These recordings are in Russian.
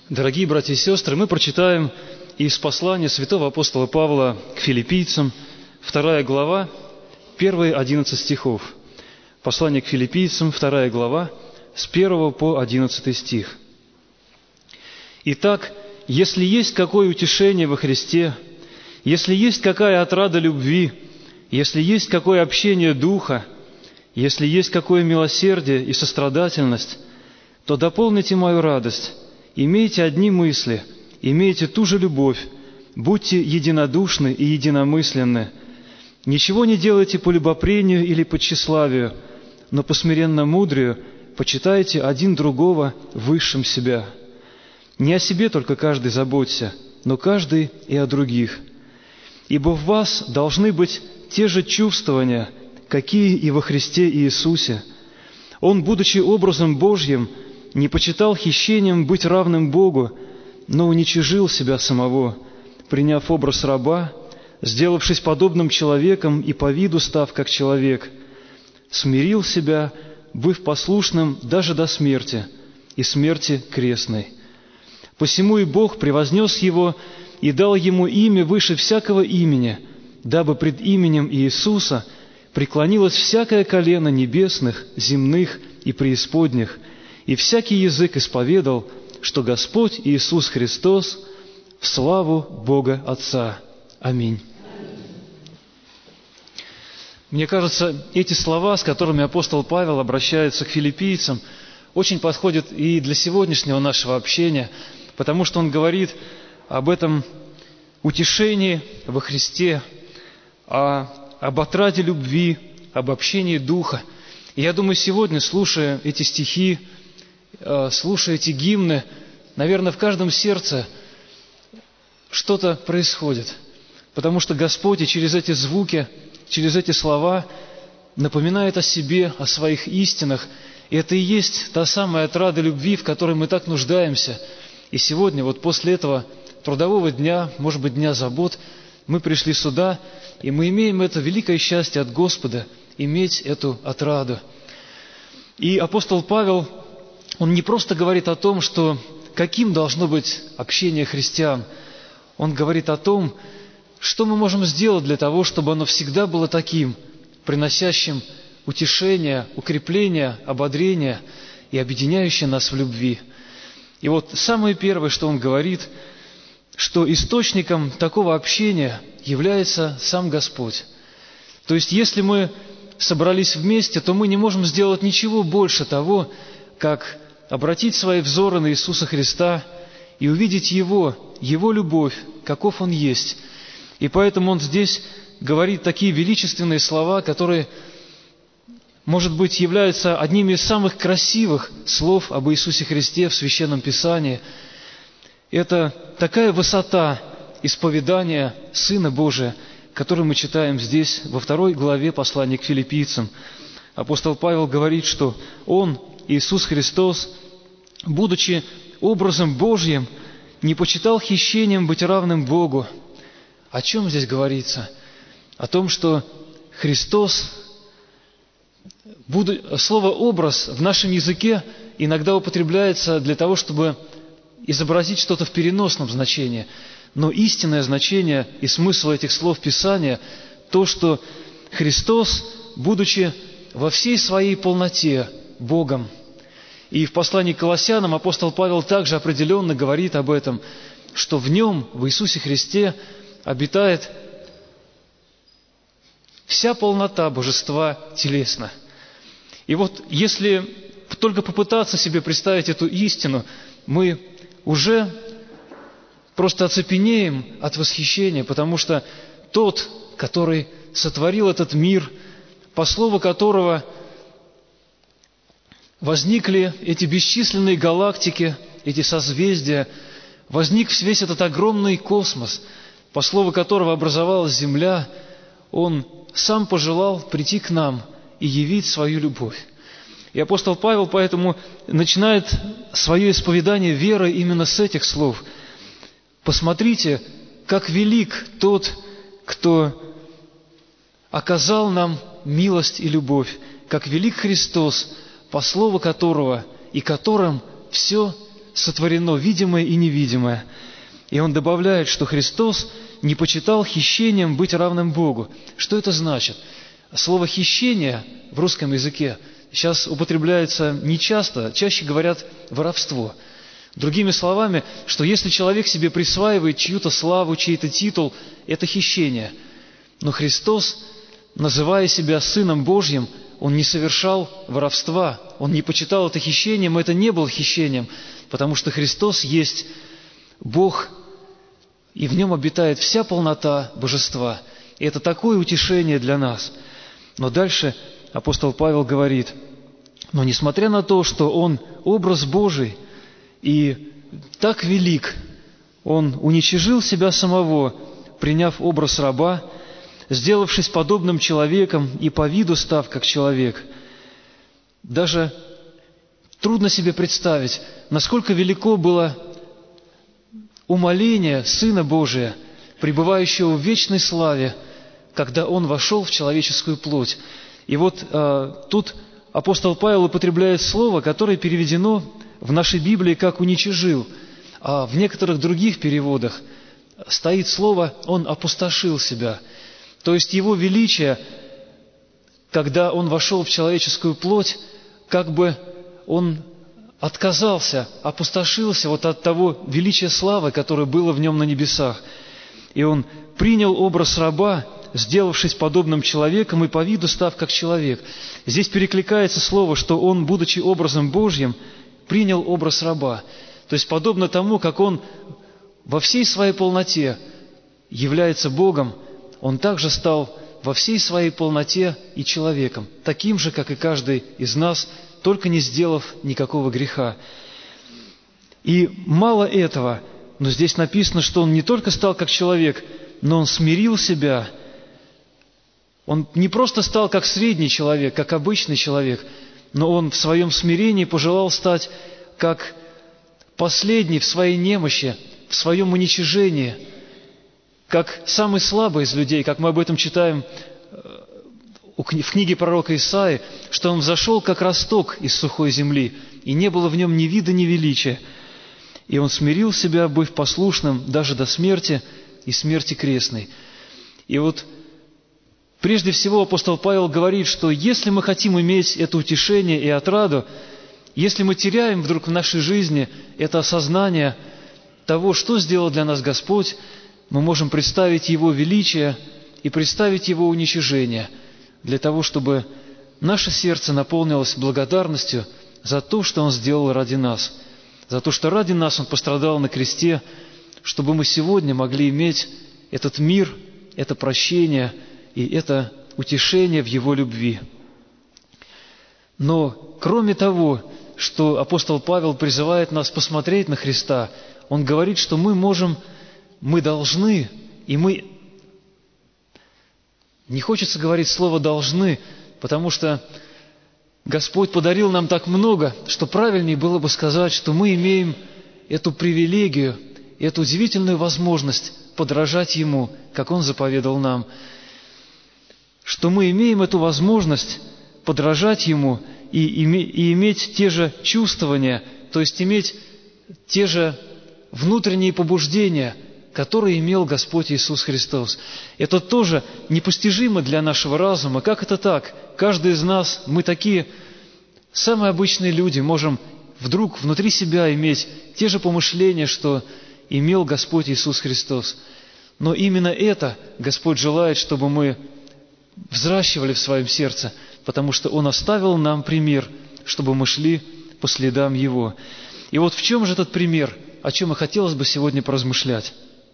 Дорогие братья и сестры, мы прочитаем из послания святого апостола Павла к филиппийцам, 2 глава, первые 11 стихов. Послание к филиппийцам, 2 глава, с 1 по 11 стих. «Итак, если есть какое утешение во Христе, если есть какая отрада любви, если есть какое общение Духа, если есть какое милосердие и сострадательность, то дополните мою радость, имейте одни мысли, имейте ту же любовь, будьте единодушны и единомысленны. Ничего не делайте по любопрению или по тщеславию, но по смиренно-мудрию почитайте один другого высшим себя. Не о себе только каждый заботься, но каждый и о других. Ибо в вас должны быть те же чувствования, какие и во Христе Иисусе. Он, будучи образом Божьим, не почитал хищением быть равным Богу, но уничижил себя самого, приняв образ раба, сделавшись подобным человеком и по виду став как человек, смирил себя, быв послушным даже до смерти, и смерти крестной. Посему и Бог превознес его и дал ему имя выше всякого имени, дабы пред именем Иисуса преклонилось всякое колено небесных, земных и преисподних, и всякий язык исповедал, что Господь Иисус Христос в славу Бога Отца. Аминь». Мне кажется, эти слова, с которыми апостол Павел обращается к филиппийцам, очень подходят и для сегодняшнего нашего общения, потому что он говорит об этом утешении во Христе, об отраде любви, об общении Духа. И я думаю, сегодня, слушая эти стихи, слушая эти гимны, наверное, в каждом сердце что-то происходит, потому что Господь и через эти звуки, через эти слова напоминает о себе, о своих истинах. И это и есть та самая отрада любви, в которой мы так нуждаемся. И сегодня, вот после этого трудового дня, может быть, дня забот, мы пришли сюда, и мы имеем это великое счастье от Господа, иметь эту отраду. И апостол Павел, он не просто говорит о том, что каким должно быть общение христиан. Он говорит о том, что мы можем сделать для того, чтобы оно всегда было таким, приносящим утешение, укрепление, ободрение и объединяющее нас в любви. И вот самое первое, что он говорит, что источником такого общения является сам Господь. То есть, если мы собрались вместе, то мы не можем сделать ничего больше того, как обратить свои взоры на Иисуса Христа и увидеть Его любовь, каков Он есть. И поэтому Он здесь говорит такие величественные слова, которые, может быть, являются одними из самых красивых слов об Иисусе Христе в Священном Писании. Это такая высота исповедания Сына Божия, которую мы читаем здесь, во 2 главе послания к филиппийцам. Апостол Павел говорит, что Он, Иисус Христос, будучи образом Божьим, не почитал хищением быть равным Богу. О чем здесь говорится? О том, что Христос, слово «образ» в нашем языке иногда употребляется для того, чтобы изобразить что-то в переносном значении. Но истинное значение и смысл этих слов Писания – то, что Христос, будучи во всей своей полноте Богом. И в послании к Колоссянам апостол Павел также определенно говорит об этом, что в Нем, в Иисусе Христе, обитает вся полнота Божества телесно. И вот если только попытаться себе представить эту истину, мы уже просто оцепенеем от восхищения, потому что Тот, который сотворил этот мир, по слову которого возникли эти бесчисленные галактики, эти созвездия, возник весь этот огромный космос, по слову которого образовалась Земля, Он Сам пожелал прийти к нам и явить свою любовь. И апостол Павел поэтому начинает свое исповедание веры именно с этих слов. Посмотрите, как велик Тот, кто оказал нам милость и любовь, как велик Христос, по слову которого и которым все сотворено видимое и невидимое. И он добавляет, что Христос не почитал хищением быть равным Богу. Что это значит? Слово «хищение» в русском языке сейчас употребляется нечасто, чаще говорят «воровство». Другими словами, что если человек себе присваивает чью-то славу, чей-то титул, это хищение. Но Христос, называя себя Сыном Божьим, Он не совершал воровства, Он не почитал это хищением, это не было хищением, потому что Христос есть Бог, и в Нем обитает вся полнота Божества. И это такое утешение для нас. Но дальше апостол Павел говорит: но несмотря на то, что Он образ Божий и так велик, Он уничижил себя самого, приняв образ раба, сделавшись подобным человеком и по виду став как человек. Даже трудно себе представить, насколько велико было умоление Сына Божия, пребывающего в вечной славе, когда Он вошел в человеческую плоть. И вот тут апостол Павел употребляет слово, которое переведено в нашей Библии как «уничижил», а в некоторых других переводах стоит слово «Он опустошил себя». То есть Его величие, когда Он вошел в человеческую плоть, как бы Он отказался, опустошился вот от того величия славы, которое было в Нем на небесах. И Он принял образ раба, сделавшись подобным человеком и по виду став как человек. Здесь перекликается слово, что Он, будучи образом Божьим, принял образ раба. То есть подобно тому, как Он во всей своей полноте является Богом, Он также стал во всей своей полноте и человеком, таким же, как и каждый из нас, только не сделав никакого греха. И мало этого, но здесь написано, что Он не только стал как человек, но Он смирил себя. Он не просто стал как средний человек, как обычный человек, но Он в своем смирении пожелал стать как последний в своей немощи, в своем уничижении, как самый слабый из людей, как мы об этом читаем в книге пророка Исаии, что Он взошел как росток из сухой земли, и не было в Нем ни вида, ни величия. И Он смирил себя, быв послушным даже до смерти и смерти крестной. И вот прежде всего апостол Павел говорит, что если мы хотим иметь это утешение и отраду, если мы теряем вдруг в нашей жизни это осознание того, что сделал для нас Господь, мы можем представить Его величие и представить Его уничижение, для того, чтобы наше сердце наполнилось благодарностью за то, что Он сделал ради нас, за то, что ради нас Он пострадал на кресте, чтобы мы сегодня могли иметь этот мир, это прощение и это утешение в Его любви. Но кроме того, что апостол Павел призывает нас посмотреть на Христа, он говорит, что мы должны, и мы... Не хочется говорить слово «должны», потому что Господь подарил нам так много, что правильнее было бы сказать, что мы имеем эту привилегию, эту удивительную возможность подражать Ему, как Он заповедал нам. Что мы имеем эту возможность подражать Ему и иметь те же чувствования, то есть иметь те же внутренние побуждения, которые имел Господь Иисус Христос. Это тоже непостижимо для нашего разума. Как это так? Каждый из нас, мы такие самые обычные люди, можем вдруг внутри себя иметь те же помышления, что имел Господь Иисус Христос. Но именно это Господь желает, чтобы мы взращивали в своем сердце, потому что Он оставил нам пример, чтобы мы шли по следам Его. И вот в чем же этот пример, о чем и хотелось бы сегодня поразмышлять.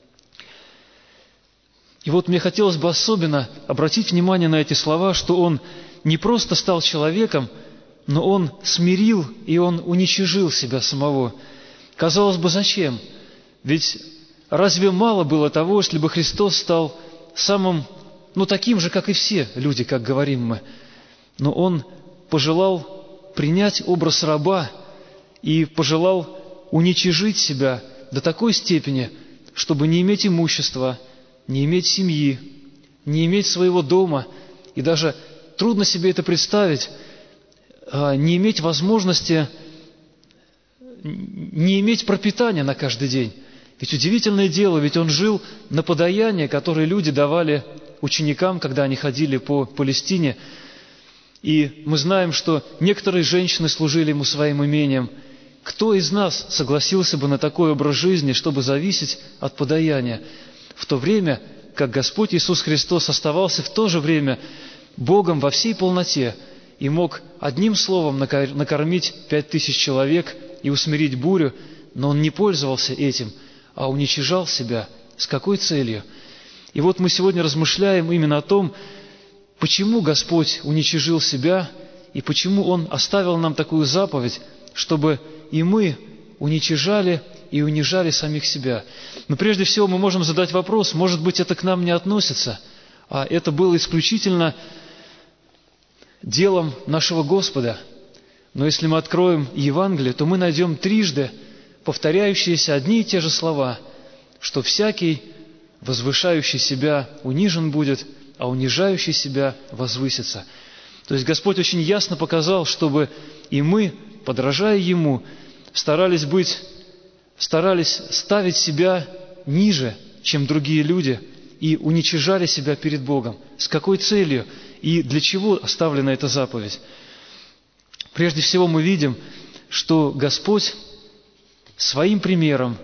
И вот мне хотелось бы особенно обратить внимание на эти слова, что Он не просто стал человеком, но Он смирил и Он уничижил себя самого. Казалось бы, зачем? Ведь разве мало было того, если бы Христос стал самым, таким же, как и все люди, как говорим мы? Но Он пожелал принять образ раба и пожелал уничижить себя до такой степени, чтобы не иметь имущества, не иметь семьи, не иметь своего дома, и даже трудно себе это представить, не иметь возможности не иметь пропитания на каждый день. Ведь удивительное дело, ведь он жил на подаяние, которое люди давали ученикам, когда они ходили по Палестине. И мы знаем, что некоторые женщины служили ему своим имением. Кто из нас согласился бы на такой образ жизни, чтобы зависеть от подаяния? В то время, как Господь Иисус Христос оставался в то же время Богом во всей полноте и мог одним словом накормить 5000 человек и усмирить бурю, но Он не пользовался этим, а уничижал себя. С какой целью? И вот мы сегодня размышляем именно о том, почему Господь уничижил себя и почему Он оставил нам такую заповедь, чтобы и мы уничижали и унижали самих себя. Но прежде всего мы можем задать вопрос, может быть, это к нам не относится, а это было исключительно делом нашего Господа. Но если мы откроем Евангелие, то мы найдем трижды повторяющиеся одни и те же слова, что всякий, возвышающий себя, унижен будет, а унижающий себя возвысится. То есть Господь очень ясно показал, чтобы и мы, подражая Ему, старались ставить себя ниже, чем другие люди, и уничижали себя перед Богом. С какой целью и для чего оставлена эта заповедь? Прежде всего мы видим, что Господь своим примером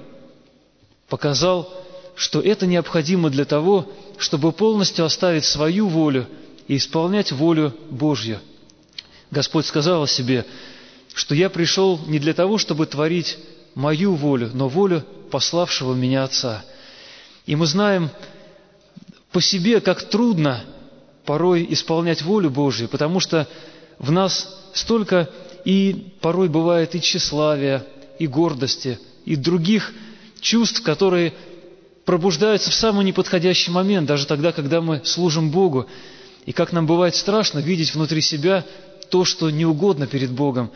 показал, что это необходимо для того, чтобы полностью оставить свою волю и исполнять волю Божью. Господь сказал о себе, что «Я пришел не для того, чтобы творить мою волю, но волю пославшего меня Отца». И мы знаем по себе, как трудно порой исполнять волю Божью, потому что в нас столько и порой бывает и тщеславия, и гордости, и других чувств, которые пробуждаются в самый неподходящий момент, даже тогда, когда мы служим Богу. И как нам бывает страшно видеть внутри себя то, что не угодно перед Богом.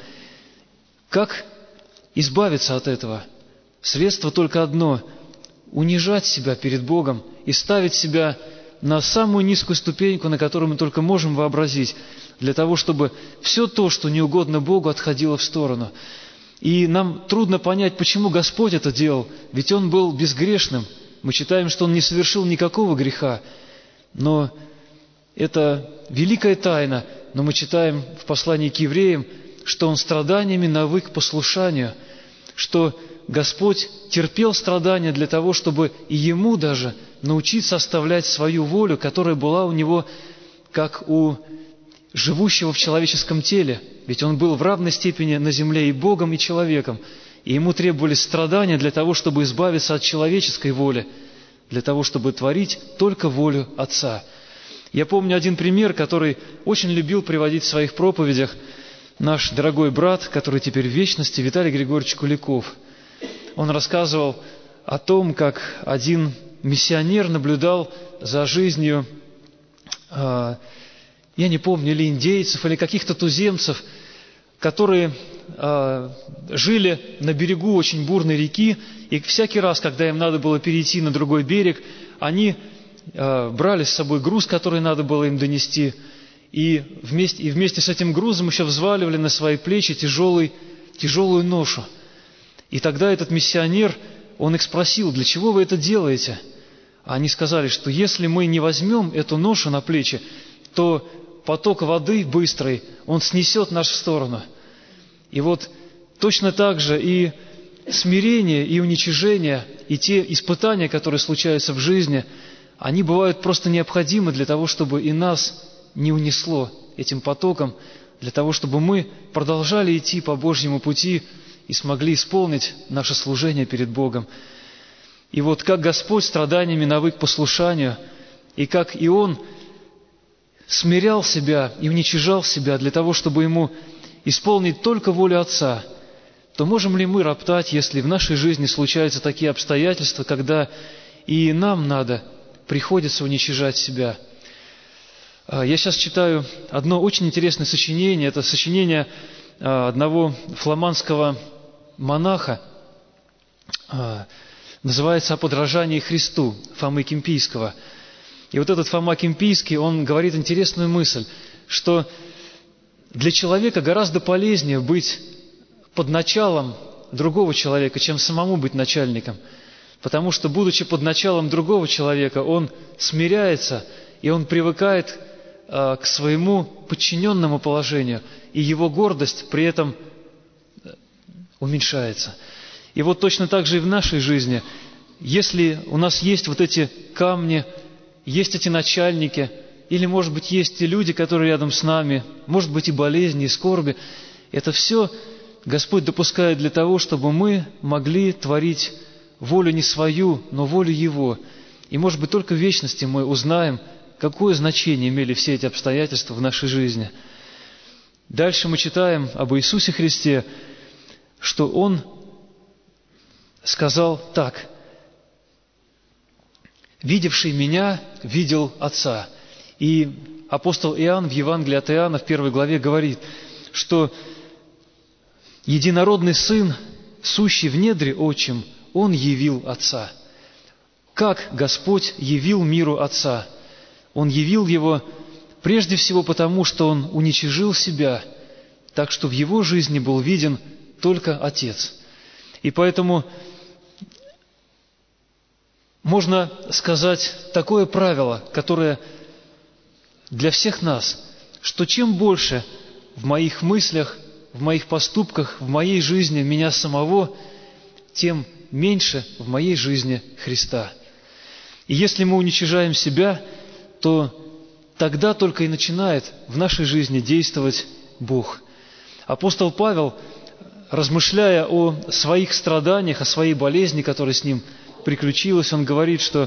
Как избавиться от этого? Средство только одно – унижать себя перед Богом и ставить себя на самую низкую ступеньку, на которую мы только можем вообразить, для того, чтобы все то, что не угодно Богу, отходило в сторону. И нам трудно понять, почему Господь это делал, ведь Он был безгрешным. Мы читаем, что Он не совершил никакого греха, но это великая тайна. Но мы читаем в послании к евреям, что Он страданиями навык к послушанию, что Господь терпел страдания для того, чтобы и Ему даже научиться оставлять свою волю, которая была у Него, как у живущего в человеческом теле. Ведь Он был в равной степени на земле и Богом, и человеком. И Ему требовались страдания для того, чтобы избавиться от человеческой воли, для того, чтобы творить только волю Отца. Я помню один пример, который очень любил приводить в своих проповедях наш дорогой брат, который теперь в вечности, Виталий Григорьевич Куликов. Он рассказывал о том, как один миссионер наблюдал за жизнью, я не помню, или индейцев, или каких-то туземцев, которые жили на берегу очень бурной реки, и всякий раз, когда им надо было перейти на другой берег, они брали с собой груз, который надо было им донести, и вместе с этим грузом еще взваливали на свои плечи тяжелую ношу. И тогда этот миссионер, он их спросил: «Для чего вы это делаете?» А они сказали, что если мы не возьмем эту ношу на плечи, то поток воды быстрый, он снесет нас в сторону. И вот точно так же и смирение, и уничижение, и те испытания, которые случаются в жизни, они бывают просто необходимы для того, чтобы и нас не унесло этим потоком, для того, чтобы мы продолжали идти по Божьему пути и смогли исполнить наше служение перед Богом. И вот как Господь страданиями навык к послушанию, и как и Он смирял себя и уничижал себя для того, чтобы Ему исполнить только волю Отца, то можем ли мы роптать, если в нашей жизни случаются такие обстоятельства, когда и нам приходится уничижать себя? Я сейчас читаю одно очень интересное сочинение. Это сочинение одного фламандского монаха. Называется «О подражании Христу» Фомы Кимпийского. И вот этот Фома Кимпийский, он говорит интересную мысль, что для человека гораздо полезнее быть под началом другого человека, чем самому быть начальником. Потому что, будучи под началом другого человека, он смиряется, и он привыкает к своему подчиненному положению, и его гордость при этом уменьшается. И вот точно так же и в нашей жизни. Если у нас есть вот эти камни, есть эти начальники, или, может быть, есть и люди, которые рядом с нами, может быть, и болезни, и скорби, это все Господь допускает для того, чтобы мы могли творить волю не свою, но волю Его. И, может быть, только в вечности мы узнаем, какое значение имели все эти обстоятельства в нашей жизни. Дальше мы читаем об Иисусе Христе, что Он сказал так: «Видевший Меня, видел Отца». И апостол Иоанн в Евангелии от Иоанна в 1 главе говорит, что единородный Сын, сущий в недре Отчим, Он явил Отца. Как Господь явил миру Отца? Он явил Его прежде всего потому, что Он уничижил Себя, так что в Его жизни был виден только Отец. И поэтому можно сказать такое правило, которое для всех нас, что чем больше в моих мыслях, в моих поступках, в моей жизни меня самого, тем меньше в моей жизни Христа. И если мы уничижаем себя, то тогда только и начинает в нашей жизни действовать Бог. Апостол Павел, размышляя о своих страданиях, о своей болезни, которая с ним приключилась, он говорит, что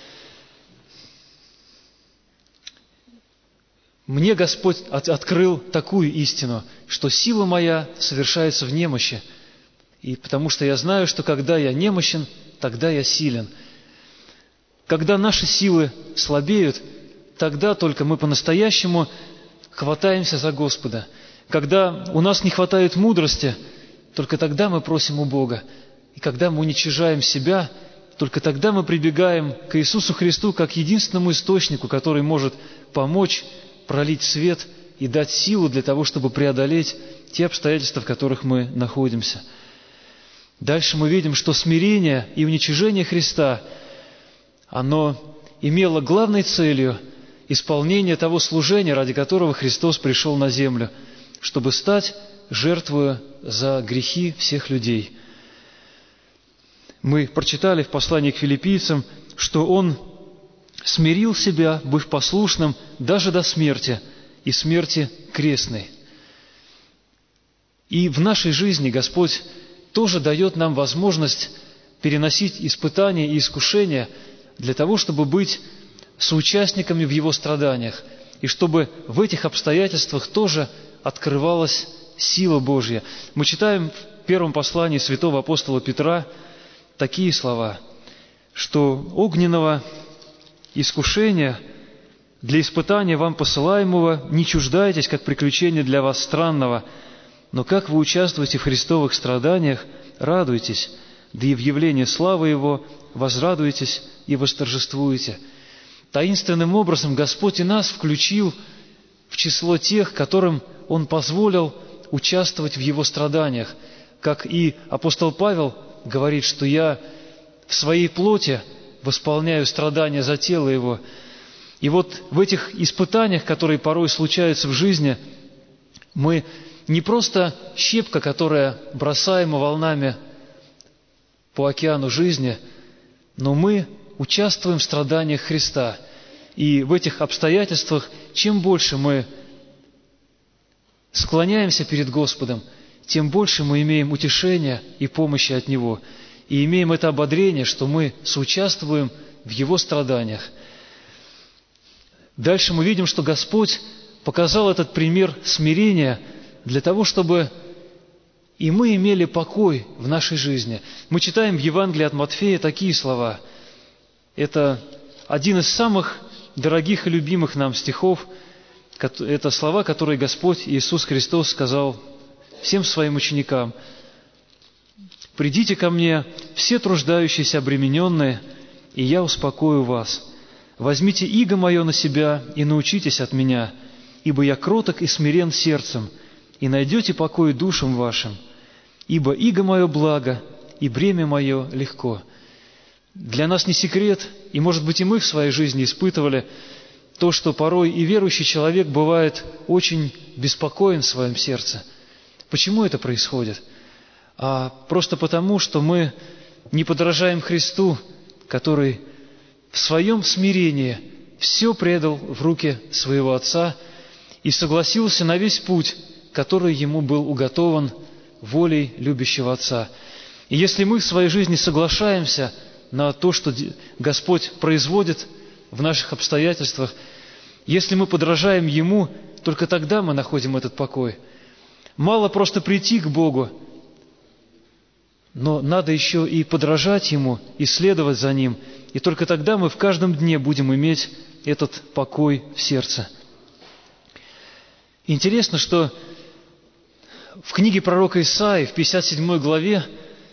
«Мне Господь открыл такую истину, что сила моя совершается в немощи, и потому что я знаю, что когда я немощен, тогда я силен». Когда наши силы слабеют, тогда только мы по-настоящему хватаемся за Господа. Когда у нас не хватает мудрости, только тогда мы просим у Бога. И когда мы уничижаем себя, только тогда мы прибегаем к Иисусу Христу как единственному источнику, который может помочь пролить свет и дать силу для того, чтобы преодолеть те обстоятельства, в которых мы находимся. Дальше мы видим, что смирение и уничижение Христа, оно имело главной целью исполнение того служения, ради которого Христос пришел на землю, чтобы стать жертвою за грехи всех людей. Мы прочитали в послании к филиппийцам, что Он смирил себя, быв послушным даже до смерти, и смерти крестной. И в нашей жизни Господь тоже дает нам возможность переносить испытания и искушения для того, чтобы быть соучастниками в Его страданиях, и чтобы в этих обстоятельствах тоже открывалась сила Божья. Мы читаем в первом послании святого апостола Петра такие слова, что огненного искушения для испытания вам посылаемого не чуждайтесь, как приключения для вас странного, но как вы участвуете в Христовых страданиях, радуйтесь, да и в явлении славы Его возрадуетесь и восторжествуете. Таинственным образом Господь и нас включил в число тех, которым Он позволил участвовать в Его страданиях. Как и апостол Павел говорит, что я в своей плоти восполняю страдания за тело Его. И вот в этих испытаниях, которые порой случаются в жизни, мы не просто щепка, которая бросаема волнами по океану жизни, но мы участвуем в страданиях Христа. И в этих обстоятельствах, чем больше мы склоняемся перед Господом, тем больше мы имеем утешения и помощи от Него. И имеем это ободрение, что мы соучаствуем в Его страданиях. Дальше мы видим, что Господь показал этот пример смирения для того, чтобы и мы имели покой в нашей жизни. Мы читаем в Евангелии от Матфея такие слова. Это один из самых дорогих и любимых нам стихов. Это слова, которые Господь Иисус Христос сказал всем Своим ученикам. «Придите ко мне, все труждающиеся, обремененные, и я успокою вас. Возьмите иго мое на себя и научитесь от меня, ибо я кроток и смирен сердцем, и найдете покой душам вашим. ибо иго мое благо, и бремя мое легко». Для нас не секрет, и, может быть, и мы в своей жизни испытывали то, что порой и верующий человек бывает очень беспокоен в своем сердце. Почему это происходит? Просто потому, что мы не подражаем Христу, который в своем смирении все предал в руки своего Отца и согласился на весь путь, который ему был уготован волей любящего Отца. И если мы в своей жизни соглашаемся на то, что Господь производит в наших обстоятельствах, если мы подражаем Ему, только тогда мы находим этот покой. Мало просто прийти к Богу, но надо еще и подражать Ему, и следовать за Ним, и только тогда мы в каждом дне будем иметь этот покой в сердце. Интересно, что в книге пророка Исаии, в 57 главе,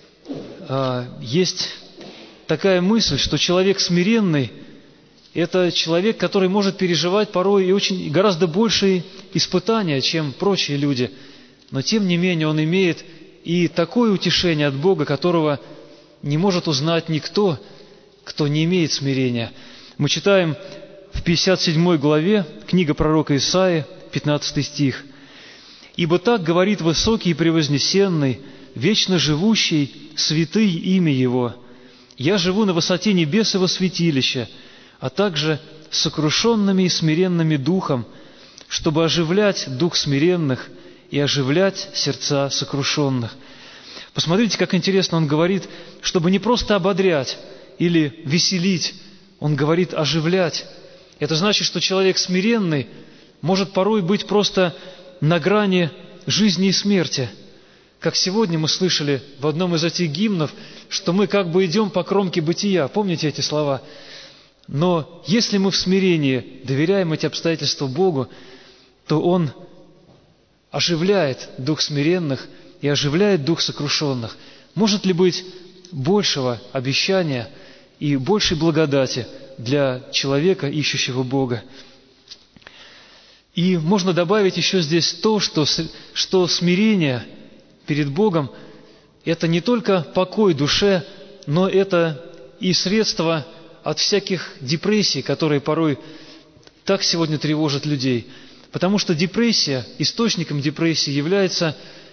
есть такая мысль, что человек смиренный – это человек, который может переживать порой и гораздо большие испытания, чем прочие люди. Но тем не менее он имеет и такое утешение от Бога, которого не может узнать никто, кто не имеет смирения. Мы читаем в 57 главе, книга пророка Исаии, 15 стих. «Ибо так говорит высокий и превознесенный, вечно живущий, святый имя Его. Я живу на высоте небес и во святилище, а также с сокрушенными и смиренными духом, чтобы оживлять дух смиренных и оживлять сердца сокрушенных». Посмотрите, как интересно он говорит, чтобы не просто ободрять или веселить, он говорит оживлять. Это значит, что человек смиренный может порой быть просто на грани жизни и смерти. Как сегодня мы слышали в одном из этих гимнов, что мы как бы идем по кромке бытия. Помните эти слова? Но если мы в смирении доверяем эти обстоятельства Богу, то Он оживляет дух смиренных и оживляет дух сокрушенных. Может ли быть большего обещания и большей благодати для человека, ищущего Бога? И можно добавить еще здесь то, что смирение перед Богом – это не только покой душе, но это и средство от всяких депрессий, которые порой так сегодня тревожат людей. Потому что депрессия, источником депрессии является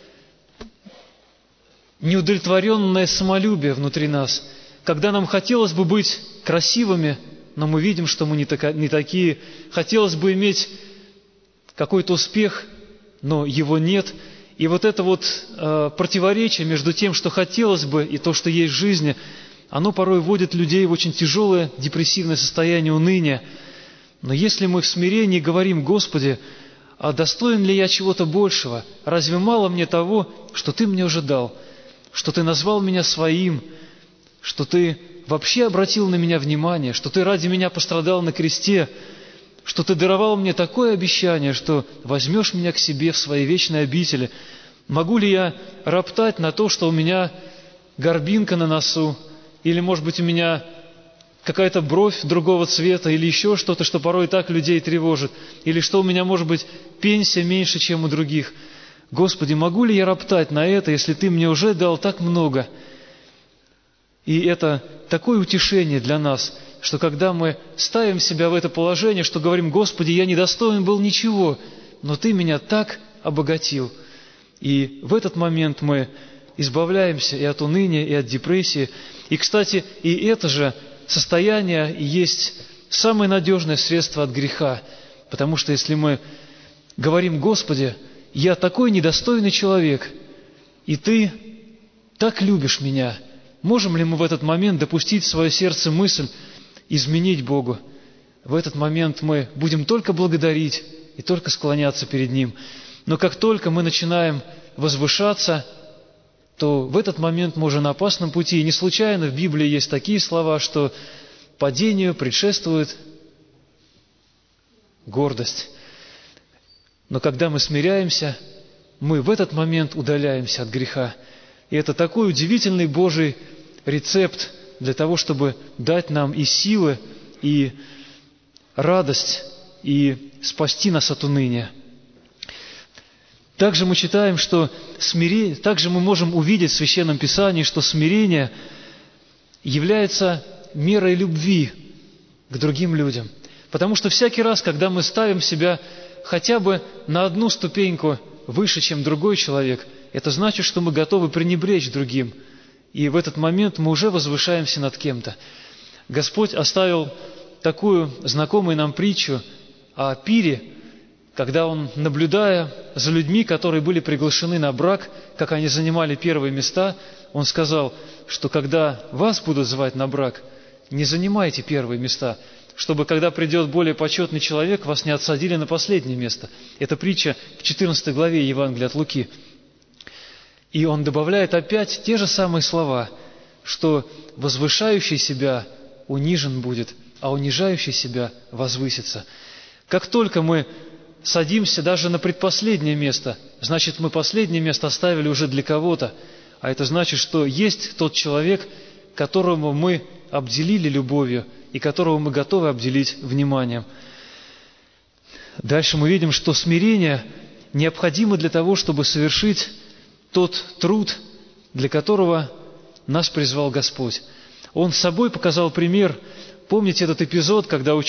неудовлетворенное самолюбие внутри нас. Когда нам хотелось бы быть красивыми, но мы видим, что мы не такие. Хотелось бы иметь какой-то успех, но его нет. И вот это противоречие между тем, что хотелось бы, и то, что есть в жизни, оно порой вводит людей в очень тяжелое депрессивное состояние уныния. Но если мы в смирении говорим: «Господи, а достоин ли я чего-то большего? Разве мало мне того, что Ты мне уже дал, что Ты назвал меня своим, что Ты вообще обратил на меня внимание, что Ты ради меня пострадал на кресте, что Ты даровал мне такое обещание, что возьмешь меня к себе в свои вечные обители? Могу ли я роптать на то, что у меня горбинка на носу, или, может быть, у меня какая-то бровь другого цвета, или еще что-то, что порой так людей тревожит, или что у меня, может быть, пенсия меньше, чем у других? Господи, могу ли я роптать на это, если Ты мне уже дал так много?» И это такое утешение для нас, что когда мы ставим себя в это положение, что говорим: «Господи, я недостоин был ничего, но Ты меня так обогатил». И в этот момент мы избавляемся и от уныния, и от депрессии. И, кстати, и это же состояние и есть самое надежное средство от греха. Потому что если мы говорим: «Господи, я такой недостойный человек, и Ты так любишь меня», можем ли мы в этот момент допустить в свое сердце мысль изменить Богу? В этот момент мы будем только благодарить и только склоняться перед Ним. Но как только мы начинаем возвышаться, то в этот момент мы уже на опасном пути. И не случайно в Библии есть такие слова, что падению предшествует гордость. Но когда мы смиряемся, мы в этот момент удаляемся от греха. И это такой удивительный Божий рецепт для того, чтобы дать нам и силы, и радость, и спасти нас от уныния. Также мы читаем, что также мы можем увидеть в Священном Писании, что смирение является мерой любви к другим людям. Потому что всякий раз, когда мы ставим себя хотя бы на одну ступеньку выше, чем другой человек, это значит, что мы готовы пренебречь другим. И в этот момент мы уже возвышаемся над кем-то. Господь оставил такую знакомую нам притчу о пире, когда Он, наблюдая за людьми, которые были приглашены на брак, как они занимали первые места, Он сказал, что когда вас будут звать на брак, не занимайте первые места, чтобы, когда придет более почетный человек, вас не отсадили на последнее место. Это притча в 14 главе Евангелия от Луки. И Он добавляет опять те же самые слова, что возвышающий себя унижен будет, а унижающий себя возвысится. Как только мы садимся даже на предпоследнее место, значит, мы последнее место оставили уже для кого-то, а это значит, что есть тот человек, которому мы обделили любовью и которого мы готовы обделить вниманием. Дальше мы видим, что смирение необходимо для того, чтобы совершить тот труд, для которого нас призвал Господь. Он с собой показал пример. Помните этот эпизод, когда Он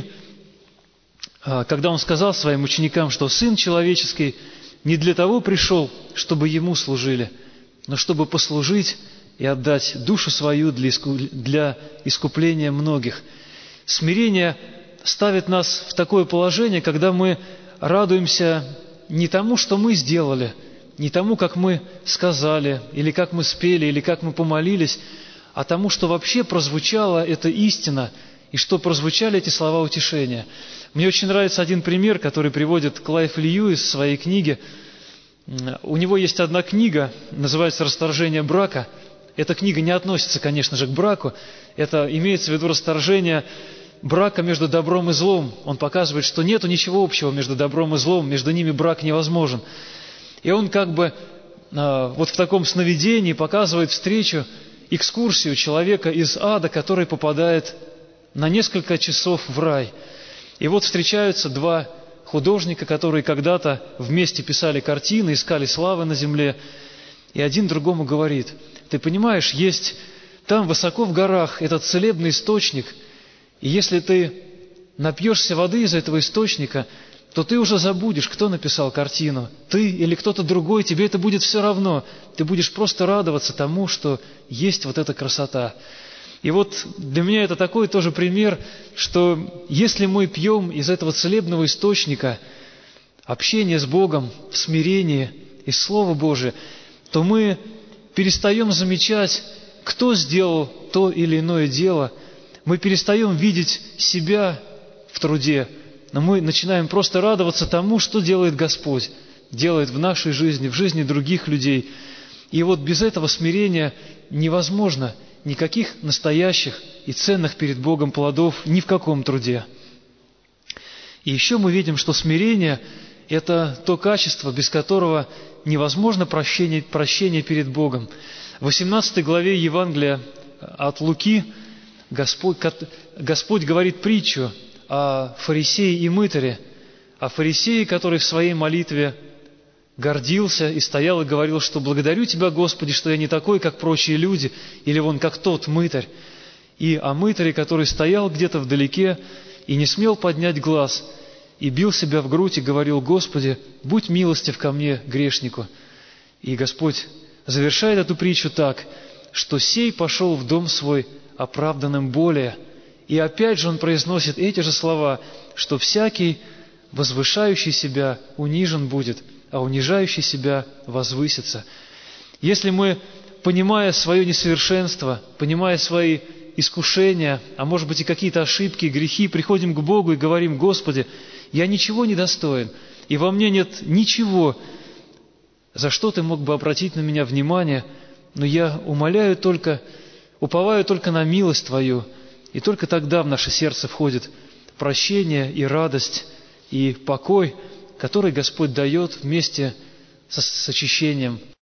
сказал своим ученикам, что Сын Человеческий не для того пришел, чтобы Ему служили, но чтобы послужить и отдать душу свою для искупления многих. Смирение ставит нас в такое положение, когда мы радуемся не тому, что мы сделали, не тому, как мы сказали, или как мы спели, или как мы помолились, а тому, что вообще прозвучала эта истина, и что прозвучали эти слова утешения. Мне очень нравится один пример, который приводит Клайв Льюис в своей книге. У него есть одна книга, называется «Расторжение брака». Эта книга не относится, конечно же, к браку. Это имеется в виду расторжение брака между добром и злом. Он показывает, что нету ничего общего между добром и злом, между ними брак невозможен. И он вот в таком сновидении показывает встречу, экскурсию человека из ада, который попадает на несколько часов в рай. И вот встречаются два художника, которые когда-то вместе писали картины, искали славы на земле. И один другому говорит: ты понимаешь, есть там высоко в горах этот целебный источник, и если ты напьешься воды из этого источника, то ты уже забудешь, кто написал картину, ты или кто-то другой, тебе это будет все равно. Ты будешь просто радоваться тому, что есть вот эта красота. И вот для меня это такой тоже пример, что если мы пьем из этого целебного источника общение с Богом в смирении, из Слова Божия, то мы перестаем замечать, кто сделал то или иное дело, мы перестаем видеть себя в труде, но мы начинаем просто радоваться тому, что делает Господь, делает в нашей жизни, в жизни других людей. И вот без этого смирения невозможно никаких настоящих и ценных перед Богом плодов ни в каком труде. И еще мы видим, что смирение – это то качество, без которого невозможно прощение перед Богом. В 18 главе Евангелия от Луки Господь говорит притчу о фарисее и мытаре, о фарисее, который в своей молитве гордился и стоял и говорил, что «благодарю Тебя, Господи, что я не такой, как прочие люди», или вон как тот мытарь. И о мытаре, который стоял где-то вдалеке и не смел поднять глаз, и бил себя в грудь и говорил: «Господи, будь милостив ко мне, грешнику». И Господь завершает эту притчу так, что «сей пошел в дом свой оправданным более». И опять же Он произносит эти же слова, что «всякий, возвышающий себя, унижен будет, а унижающий себя возвысится». Если мы, понимая свое несовершенство, понимая свои искушения, а может быть и какие-то ошибки, грехи, приходим к Богу и говорим: «Господи, я ничего не достоин, и во мне нет ничего, за что Ты мог бы обратить на меня внимание, но я уповаю только на милость Твою». И только тогда в наше сердце входит прощение и радость, и покой, который Господь дает вместе с очищением